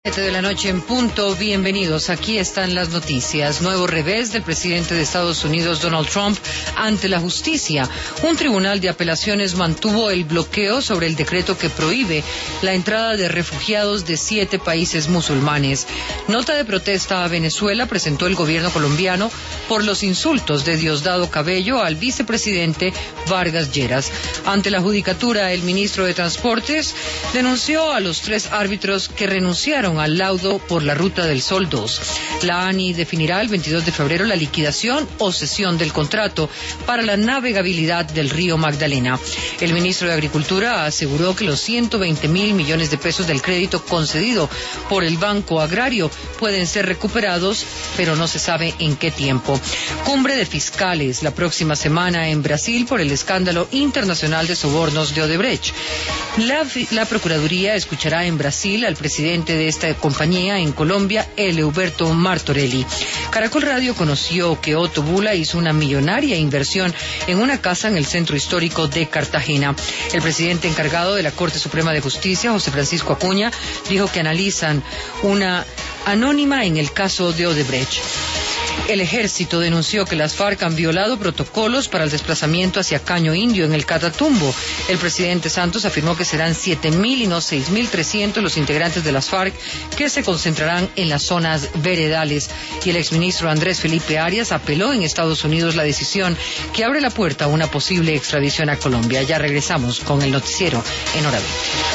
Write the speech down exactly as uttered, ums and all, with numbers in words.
Siete de la noche en punto, bienvenidos, aquí están las noticias. Nuevo revés del presidente de Estados Unidos, Donald Trump, ante la justicia. Un tribunal de apelaciones mantuvo el bloqueo sobre el decreto que prohíbe la entrada de refugiados de siete países musulmanes. Nota de protesta a Venezuela presentó el gobierno colombiano por los insultos de Diosdado Cabello al vicepresidente Vargas Lleras. Ante la judicatura, el ministro de Transportes denunció a los tres árbitros que renunciaron al laudo por la Ruta del Sol dos. La ANI definirá el veintidós de febrero la liquidación o cesión del contrato para la navegabilidad del río Magdalena. El ministro de Agricultura aseguró que los ciento veinte mil millones de pesos del crédito concedido por el Banco Agrario pueden ser recuperados, pero no se sabe en qué tiempo. Cumbre de fiscales la próxima semana en Brasil por el escándalo internacional de sobornos de Odebrecht. La, la Procuraduría escuchará en Brasil al presidente de esta compañía en Colombia, Eleuberto Martorelli. Caracol Radio conoció que Otto Bula hizo una millonaria inversión en una casa en el centro histórico de Cartagena. El presidente encargado de la Corte Suprema de Justicia, José Francisco Acuña, dijo que analizan una anónima en el caso de Odebrecht. El ejército denunció que las FARC han violado protocolos para el desplazamiento hacia Caño Indio en el Catatumbo. El presidente Santos afirmó que serán siete mil y no seis mil trescientos los integrantes de las FARC que se concentrarán en las zonas veredales. Y el exministro Andrés Felipe Arias apeló en Estados Unidos la decisión que abre la puerta a una posible extradición a Colombia. Ya regresamos con el noticiero en Hora veinte.